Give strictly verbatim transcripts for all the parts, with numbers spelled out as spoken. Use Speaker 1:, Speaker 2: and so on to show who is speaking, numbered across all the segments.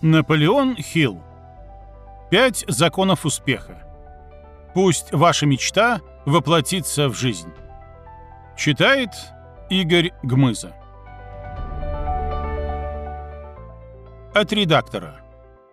Speaker 1: Наполеон Хилл. Пять законов успеха. Пусть ваша мечта воплотится в жизнь. Читает Игорь Гмыза. От редактора.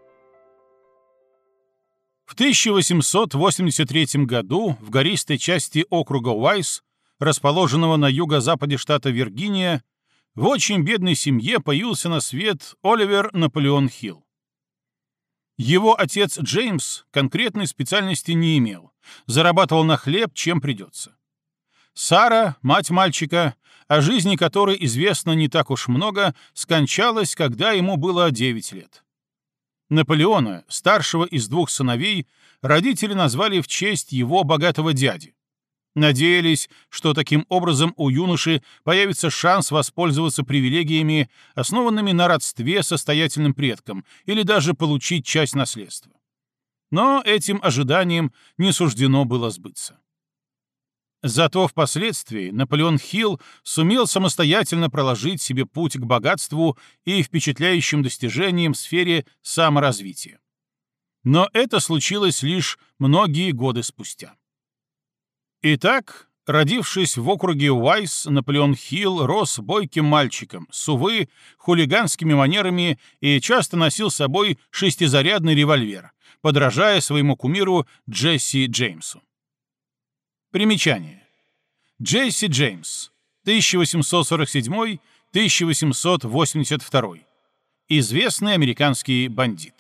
Speaker 1: В тысяча восемьсот восемьдесят третьем году в гористой части округа Уайс, расположенного на юго-западе штата Виргиния, в очень бедной семье появился на свет Оливер Наполеон Хилл. Его отец Джеймс конкретной специальности не имел, зарабатывал на хлеб, чем придется. Сара, мать мальчика, о жизни которой известно не так уж много, скончалась, когда ему было девять лет. Наполеона, старшего из двух сыновей, родители назвали в честь его богатого дяди. Надеялись, что таким образом у юноши появится шанс воспользоваться привилегиями, основанными на родстве с состоятельным предком, или даже получить часть наследства. Но этим ожиданиям не суждено было сбыться. Зато впоследствии Наполеон Хилл сумел самостоятельно проложить себе путь к богатству и впечатляющим достижениям в сфере саморазвития. Но это случилось лишь многие годы спустя. Итак, родившись в округе Уайс, Наполеон Хилл рос бойким мальчиком, с, увы, хулиганскими манерами и часто носил с собой шестизарядный револьвер, подражая своему кумиру Джесси Джеймсу. Примечание. Джесси Джеймс, тысяча восемьсот сорок седьмой — тысяча восемьсот восемьдесят второй. Известный американский бандит.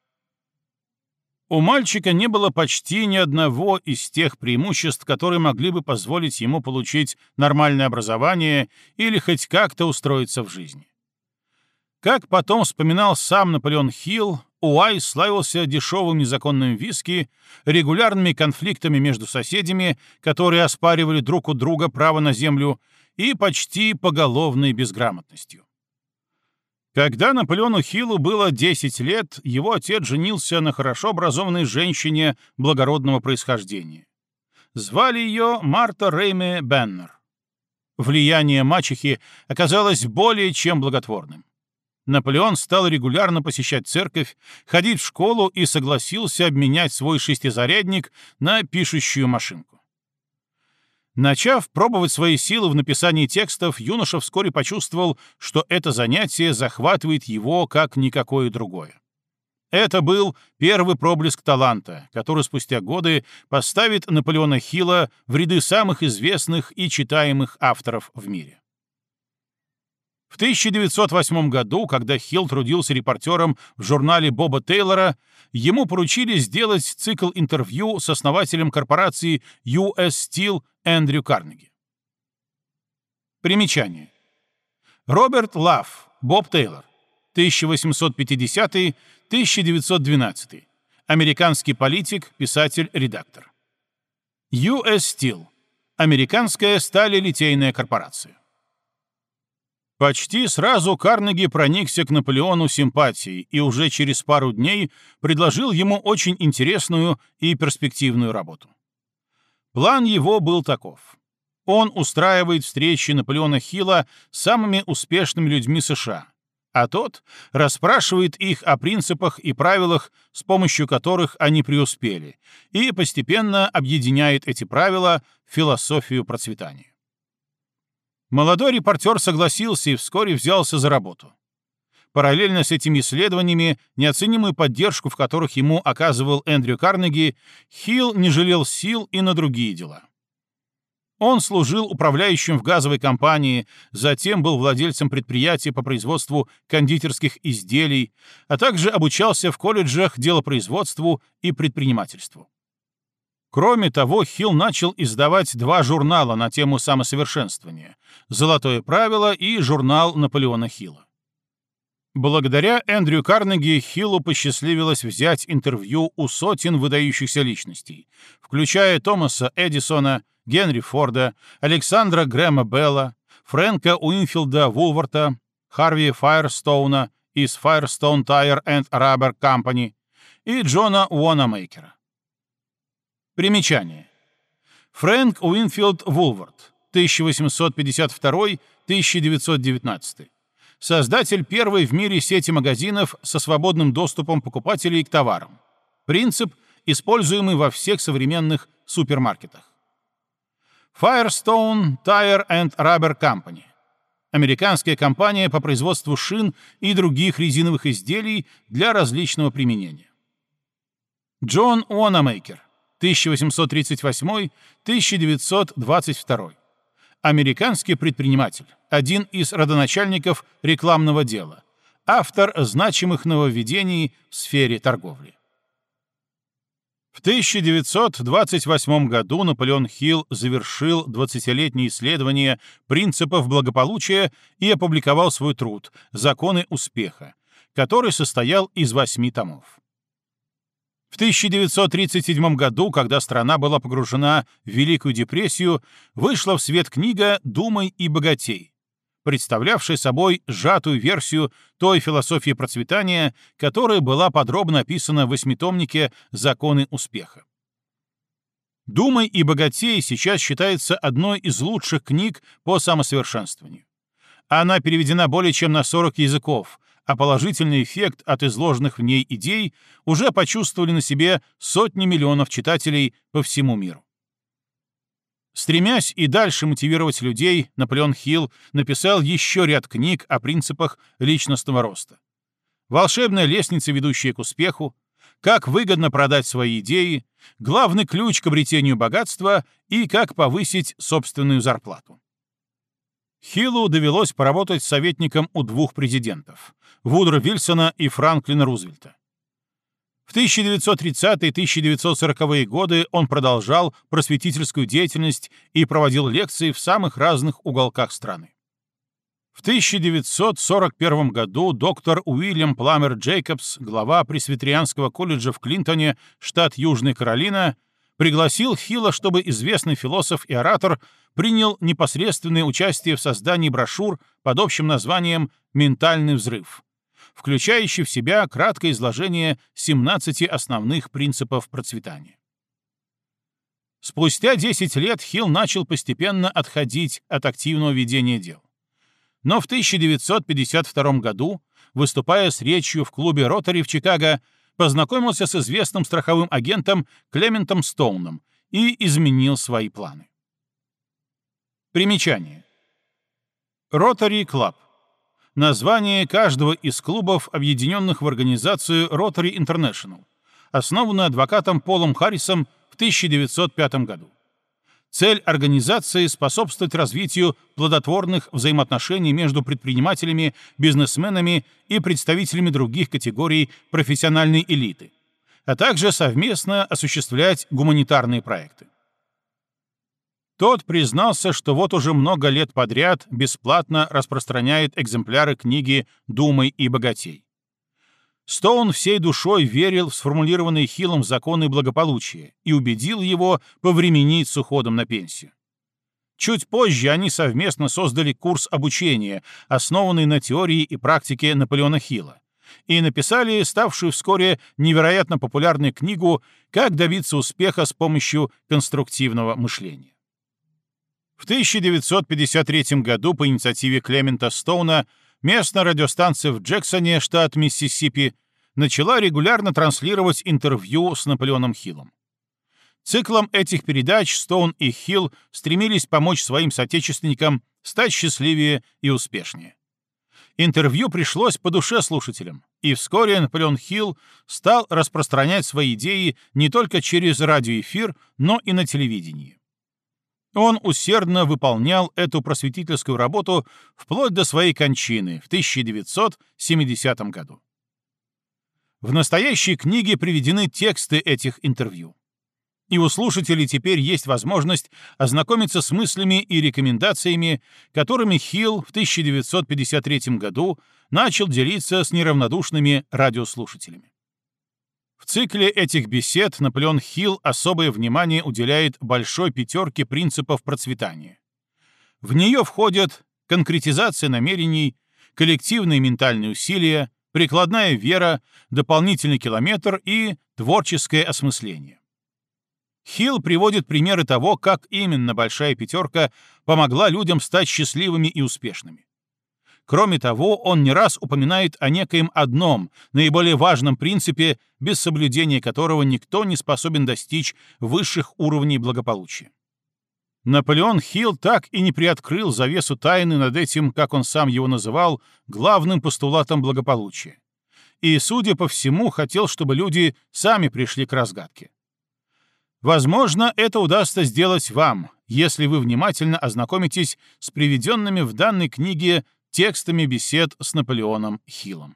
Speaker 1: У мальчика не было почти ни одного из тех преимуществ, которые могли бы позволить ему получить нормальное образование или хоть как-то устроиться в жизни. Как потом вспоминал сам Наполеон Хилл, Уайс славился дешевым незаконным виски, регулярными конфликтами между соседями, которые оспаривали друг у друга право на землю, и почти поголовной безграмотностью. Когда Наполеону Хиллу было десять лет, его отец женился на хорошо образованной женщине благородного происхождения. Звали ее Марта Рейме Беннер. Влияние мачехи оказалось более чем благотворным. Наполеон стал регулярно посещать церковь, ходить в школу и согласился обменять свой шестизарядник на пишущую машинку. Начав пробовать свои силы в написании текстов, юноша вскоре почувствовал, что это занятие захватывает его как никакое другое. Это был первый проблеск таланта, который спустя годы поставит Наполеона Хилла в ряды самых известных и читаемых авторов в мире. В тысяча девятьсот восьмом году, когда Хилл трудился репортером в журнале Боба Тейлора, ему поручили сделать цикл интервью с основателем корпорации ю эс Steel Эндрю Карнеги. Примечание. Роберт Лав, Боб Тейлор, тысяча восемьсот пятидесятый — тысяча девятьсот двенадцатый. Американский политик, писатель, редактор. ю эс Steel. Американская сталелитейная корпорация. Почти сразу Карнеги проникся к Наполеону симпатией и уже через пару дней предложил ему очень интересную и перспективную работу. План его был таков. Он устраивает встречи Наполеона Хилла с самыми успешными людьми США, а тот расспрашивает их о принципах и правилах, с помощью которых они преуспели, и постепенно объединяет эти правила в философию процветания. Молодой репортер согласился и вскоре взялся за работу. Параллельно с этими исследованиями, неоценимую поддержку в которых ему оказывал Эндрю Карнеги, Хилл не жалел сил и на другие дела. Он служил управляющим в газовой компании, затем был владельцем предприятия по производству кондитерских изделий, а также обучался в колледжах делопроизводству и предпринимательству. Кроме того, Хилл начал издавать два журнала на тему самосовершенствования «Золотое правило» и журнал Наполеона Хилла. Благодаря Эндрю Карнеги Хиллу посчастливилось взять интервью у сотен выдающихся личностей, включая Томаса Эдисона, Генри Форда, Александра Грэма Белла, Фрэнка Уинфилда Вулварта, Харви Файрстоуна из Firestone Tire and Rubber Company и Джона Уонамейкера. Примечание. Фрэнк Уинфилд Вулвард, тысяча восемьсот пятьдесят второй — тысяча девятьсот девятнадцатый. Создатель первой в мире сети магазинов со свободным доступом покупателей к товарам. Принцип, используемый во всех современных супермаркетах. Firestone Tire and Rubber Company. Американская компания по производству шин и других резиновых изделий для различного применения. Джон Уанамейкер, тысяча восемьсот тридцать восьмой — тысяча девятьсот двадцать второй. Американский предприниматель, один из родоначальников рекламного дела, автор значимых нововведений в сфере торговли. В тысяча девятьсот двадцать восьмом году Наполеон Хилл завершил двадцатилетнее исследование принципов благополучия и опубликовал свой труд «Законы успеха», который состоял из восьми томов. В тысяча девятьсот тридцать седьмом году, когда страна была погружена в Великую депрессию, вышла в свет книга «Думай и богатей», представлявшая собой сжатую версию той философии процветания, которая была подробно описана в восьмитомнике «Законы успеха». «Думай и богатей» сейчас считается одной из лучших книг по самосовершенствованию. Она переведена более чем на сорок языков, а положительный эффект от изложенных в ней идей уже почувствовали на себе сотни миллионов читателей по всему миру. Стремясь и дальше мотивировать людей, Наполеон Хилл написал еще ряд книг о принципах личностного роста. «Волшебная лестница, ведущая к успеху», «Как выгодно продать свои идеи», «Главный ключ к обретению богатства» и «Как повысить собственную зарплату». Хиллу довелось поработать советником у двух президентов — Вудро Вильсона и Франклина Рузвельта. В тысяча девятьсот тридцатые — тысяча девятьсот сороковые годы он продолжал просветительскую деятельность и проводил лекции в самых разных уголках страны. В тысяча девятьсот сорок первом году доктор Уильям Пламер Джейкобс, глава Пресвитерианского колледжа в Клинтоне, штат Южная Каролина, пригласил Хилла, чтобы известный философ и оратор принял непосредственное участие в создании брошюр под общим названием «Ментальный взрыв», включающий в себя краткое изложение семнадцати основных принципов процветания. Спустя десять лет Хилл начал постепенно отходить от активного ведения дел. Но в тысяча девятьсот пятьдесят втором году, выступая с речью в клубе Ротари в Чикаго, познакомился с известным страховым агентом Клементом Стоуном и изменил свои планы. Примечание. Rotary Club. Название каждого из клубов, объединенных в организацию Rotary International, основанную адвокатом Полом Харрисом в тысяча девятьсот пятом году. Цель организации — способствовать развитию плодотворных взаимоотношений между предпринимателями, бизнесменами и представителями других категорий профессиональной элиты, а также совместно осуществлять гуманитарные проекты. Тот признался, что вот уже много лет подряд бесплатно распространяет экземпляры книги «Думай и богатей». Стоун всей душой верил в сформулированные Хиллом законы благополучия и убедил его повременить с уходом на пенсию. Чуть позже они совместно создали курс обучения, основанный на теории и практике Наполеона Хилла, и написали ставшую вскоре невероятно популярную книгу «Как добиться успеха с помощью конструктивного мышления». В тысяча девятьсот пятьдесят третьем году по инициативе Клемента Стоуна местная радиостанция в Джексоне, штат Миссисипи, начала регулярно транслировать интервью с Наполеоном Хиллом. Циклом этих передач Стоун и Хилл стремились помочь своим соотечественникам стать счастливее и успешнее. Интервью пришлось по душе слушателям, и вскоре Наполеон Хилл стал распространять свои идеи не только через радиоэфир, но и на телевидении. Он усердно выполнял эту просветительскую работу вплоть до своей кончины в тысяча девятьсот семидесятом году. В настоящей книге приведены тексты этих интервью. И у слушателей теперь есть возможность ознакомиться с мыслями и рекомендациями, которыми Хилл в тысяча девятьсот пятьдесят третьем году начал делиться с неравнодушными радиослушателями. В цикле этих бесед Наполеон Хилл особое внимание уделяет большой пятерке принципов процветания. В нее входят конкретизация намерений, коллективные ментальные усилия, прикладная вера, дополнительный километр и творческое осмысление. Хилл приводит примеры того, как именно большая пятерка помогла людям стать счастливыми и успешными. Кроме того, он не раз упоминает о некоем одном, наиболее важном принципе, без соблюдения которого никто не способен достичь высших уровней благополучия. Наполеон Хилл так и не приоткрыл завесу тайны над этим, как он сам его называл, главным постулатом благополучия. И, судя по всему, хотел, чтобы люди сами пришли к разгадке. Возможно, это удастся сделать вам, если вы внимательно ознакомитесь с приведенными в данной книге текстами бесед с Наполеоном Хиллом.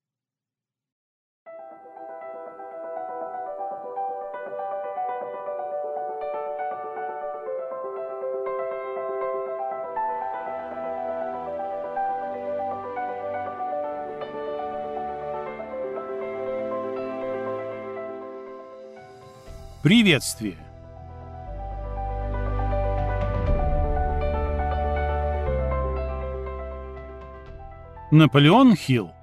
Speaker 1: Приветствие! Наполеон Хилл.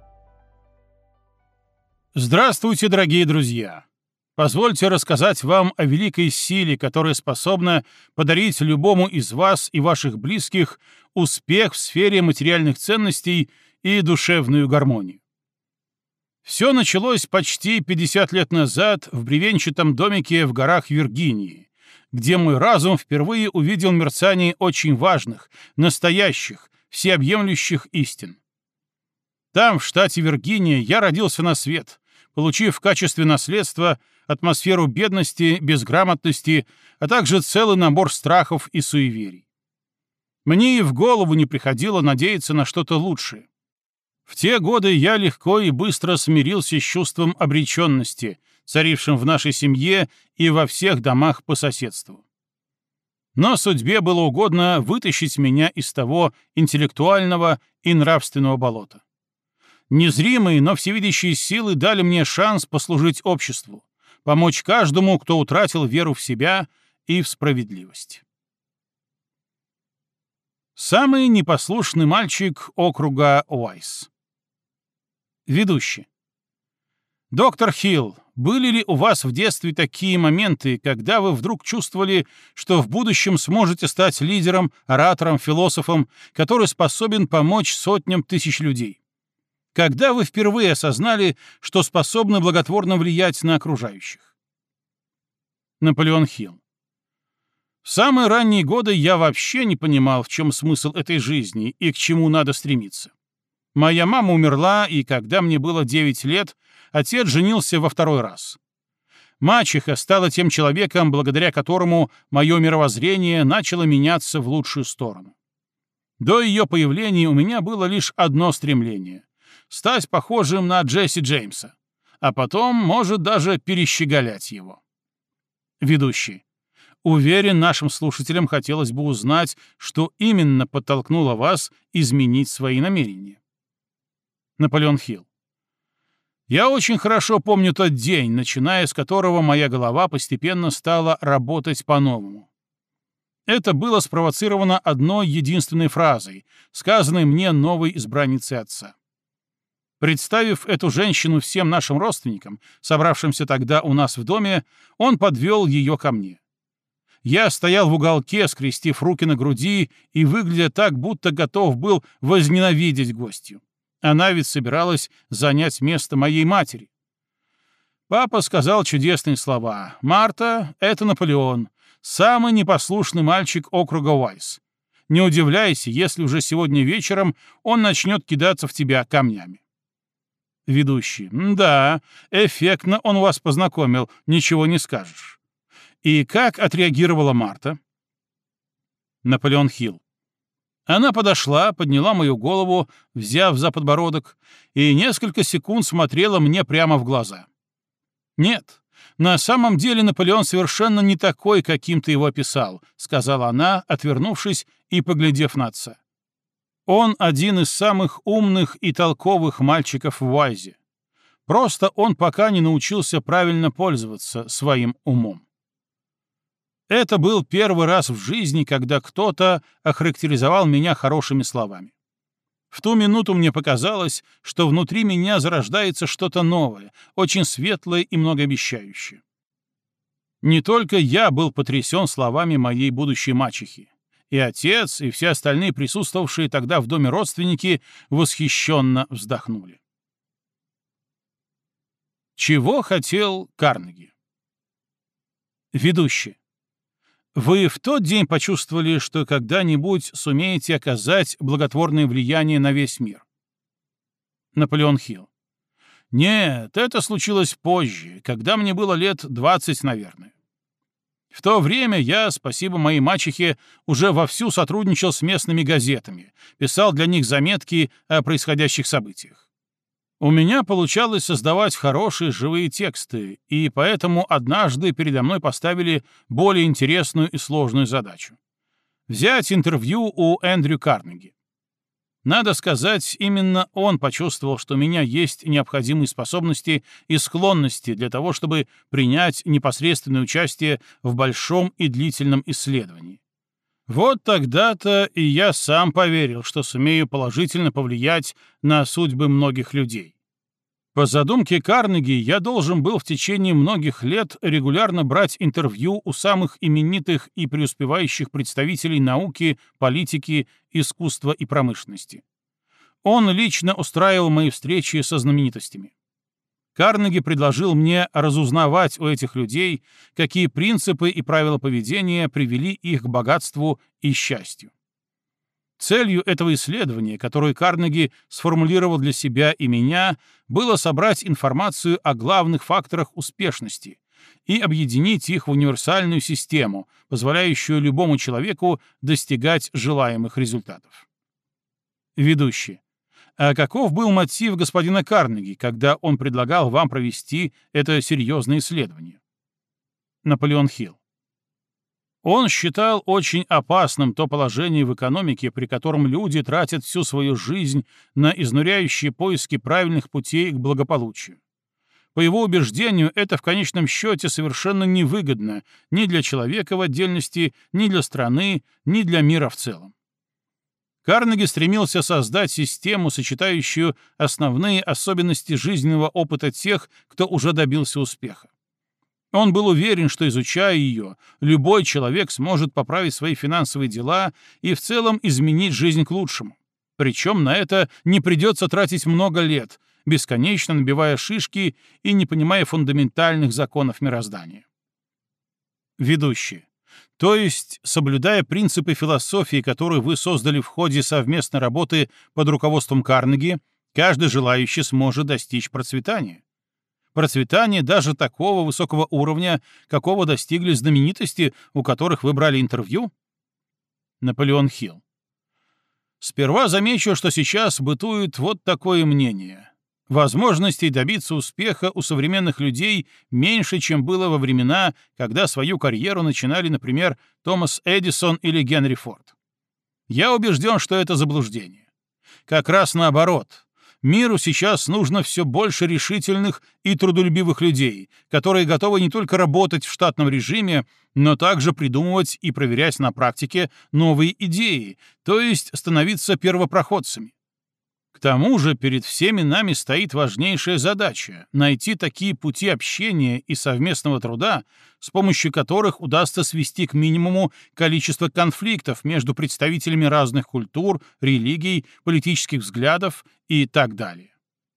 Speaker 1: Здравствуйте, дорогие друзья! Позвольте рассказать вам о великой силе, которая способна подарить любому из вас и ваших близких успех в сфере материальных ценностей и душевную гармонию. Все началось почти пятьдесят лет назад в бревенчатом домике в горах Виргинии, где мой разум впервые увидел мерцание очень важных, настоящих, всеобъемлющих истин. Там, в штате Виргиния, я родился на свет, получив в качестве наследства атмосферу бедности, безграмотности, а также целый набор страхов и суеверий. Мне и в голову не приходило надеяться на что-то лучшее. В те годы я легко и быстро смирился с чувством обреченности, царившим в нашей семье и во всех домах по соседству. Но судьбе было угодно вытащить меня из того интеллектуального и нравственного болота. Незримые, но всевидящие силы дали мне шанс послужить обществу, помочь каждому, кто утратил веру в себя и в справедливость. Самый непослушный мальчик округа Уайс. Ведущий. Доктор Хилл, были ли у вас в детстве такие моменты, когда вы вдруг чувствовали, что в будущем сможете стать лидером, оратором, философом, который способен помочь сотням тысяч людей? Когда вы впервые осознали, что способны благотворно влиять на окружающих? Наполеон Хилл. В самые ранние годы я вообще не понимал, в чем смысл этой жизни и к чему надо стремиться. Моя мама умерла, и когда мне было девять лет, отец женился во второй раз. Мачеха стала тем человеком, благодаря которому мое мировоззрение начало меняться в лучшую сторону. До ее появления у меня было лишь одно стремление — стать похожим на Джесси Джеймса, а потом, может, даже перещеголять его. Ведущий. Уверен, нашим слушателям хотелось бы узнать, что именно подтолкнуло вас изменить свои намерения. Наполеон Хилл. Я очень хорошо помню тот день, начиная с которого моя голова постепенно стала работать по-новому. Это было спровоцировано одной единственной фразой, сказанной мне новой избранницей отца. Представив эту женщину всем нашим родственникам, собравшимся тогда у нас в доме, он подвел ее ко мне. Я стоял в уголке, скрестив руки на груди и выглядя так, будто готов был возненавидеть гостью. Она ведь собиралась занять место моей матери. Папа сказал чудесные слова. «Марта — это Наполеон, самый непослушный мальчик округа Уайс. Не удивляйся, если уже сегодня вечером он начнет кидаться в тебя камнями». Ведущий. «Да, эффектно он вас познакомил, ничего не скажешь». И как отреагировала Марта? Наполеон Хилл. Она подошла, подняла мою голову, взяв за подбородок, и несколько секунд смотрела мне прямо в глаза. «Нет, на самом деле Наполеон совершенно не такой, каким ты его описал», — сказала она, отвернувшись и поглядев на отца. «Он один из самых умных и толковых мальчиков в Уайзе. Просто он пока не научился правильно пользоваться своим умом». Это был первый раз в жизни, когда кто-то охарактеризовал меня хорошими словами. В ту минуту мне показалось, что внутри меня зарождается что-то новое, очень светлое и многообещающее. Не только я был потрясен словами моей будущей мачехи. и отец, и все остальные присутствовавшие тогда в доме родственники восхищенно вздохнули. Чего хотел Карнеги? Ведущий. Вы в тот день почувствовали, что когда-нибудь сумеете оказать благотворное влияние на весь мир? Наполеон Хилл. Нет, это случилось позже, когда мне было лет двадцать, наверное. В то время я, спасибо моей мачехе, уже вовсю сотрудничал с местными газетами, писал для них заметки о происходящих событиях. У меня получалось создавать хорошие живые тексты, и поэтому однажды передо мной поставили более интересную и сложную задачу — взять интервью у Эндрю Карнеги. Надо сказать, именно он почувствовал, что у меня есть необходимые способности и склонности для того, чтобы принять непосредственное участие в большом и длительном исследовании. Вот тогда-то и я сам поверил, что сумею положительно повлиять на судьбы многих людей. По задумке Карнеги, я должен был в течение многих лет регулярно брать интервью у самых именитых и преуспевающих представителей науки, политики, искусства и промышленности. Он лично устраивал мои встречи со знаменитостями. Карнеги предложил мне разузнавать у этих людей, какие принципы и правила поведения привели их к богатству и счастью. Целью этого исследования, которое Карнеги сформулировал для себя и меня, было собрать информацию о главных факторах успешности и объединить их в универсальную систему, позволяющую любому человеку достигать желаемых результатов. Ведущий. А каков был мотив господина Карнеги, когда он предлагал вам провести это серьезное исследование? Наполеон Хилл. Он считал очень опасным то положение в экономике, при котором люди тратят всю свою жизнь на изнуряющие поиски правильных путей к благополучию. По его убеждению, это в конечном счете совершенно невыгодно ни для человека в отдельности, ни для страны, ни для мира в целом. Карнеги стремился создать систему, сочетающую основные особенности жизненного опыта тех, кто уже добился успеха. Он был уверен, что, изучая ее, любой человек сможет поправить свои финансовые дела и в целом изменить жизнь к лучшему. Причем на это не придется тратить много лет, бесконечно набивая шишки и не понимая фундаментальных законов мироздания. Ведущий. То есть, соблюдая принципы философии, которые вы создали в ходе совместной работы под руководством Карнеги, каждый желающий сможет достичь процветания. Процветание даже такого высокого уровня, какого достигли знаменитости, у которых вы брали интервью? Наполеон Хилл. Сперва замечу, что сейчас бытует вот такое мнение. Возможностей добиться успеха у современных людей меньше, чем было во времена, когда свою карьеру начинали, например, Томас Эдисон или Генри Форд. Я убежден, что это заблуждение. Как раз наоборот. Миру сейчас нужно все больше решительных и трудолюбивых людей, которые готовы не только работать в штатном режиме, но также придумывать и проверять на практике новые идеи, то есть становиться первопроходцами. К тому же перед всеми нами стоит важнейшая задача — найти такие пути общения и совместного труда, с помощью которых удастся свести к минимуму количество конфликтов между представителями разных культур, религий, политических взглядов и так далее.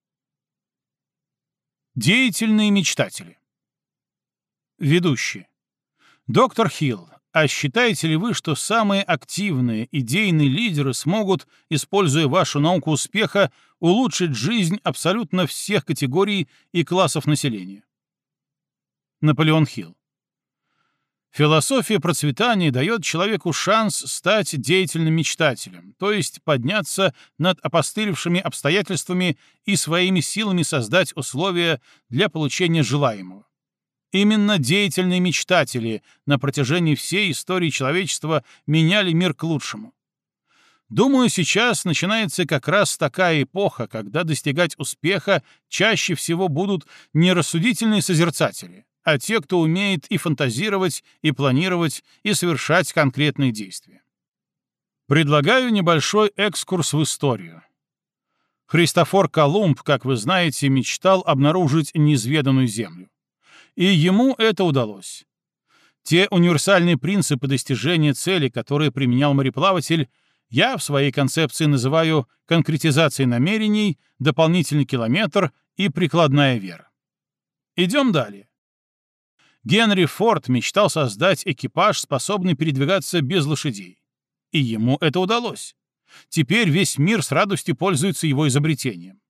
Speaker 1: Деятельные мечтатели. Ведущий. Доктор Хилл, а считаете ли вы, что самые активные идейные лидеры смогут, используя вашу науку успеха, улучшить жизнь абсолютно всех категорий и классов населения? Наполеон Хилл. Философия процветания дает человеку шанс стать деятельным мечтателем, то есть подняться над опостылевшими обстоятельствами и своими силами создать условия для получения желаемого. Именно деятельные мечтатели на протяжении всей истории человечества меняли мир к лучшему. Думаю, сейчас начинается как раз такая эпоха, когда достигать успеха чаще всего будут не рассудительные созерцатели, а те, кто умеет и фантазировать, и планировать, и совершать конкретные действия. Предлагаю небольшой экскурс в историю. Христофор Колумб, как вы знаете, мечтал обнаружить неизведанную землю. И ему это удалось. Те универсальные принципы достижения цели, которые применял мореплаватель, я в своей концепции называю конкретизацией намерений, дополнительный километр и прикладная вера. Идем далее. Генри Форд мечтал создать экипаж, способный передвигаться без лошадей. И ему это удалось. Теперь весь мир с радостью пользуется его изобретением.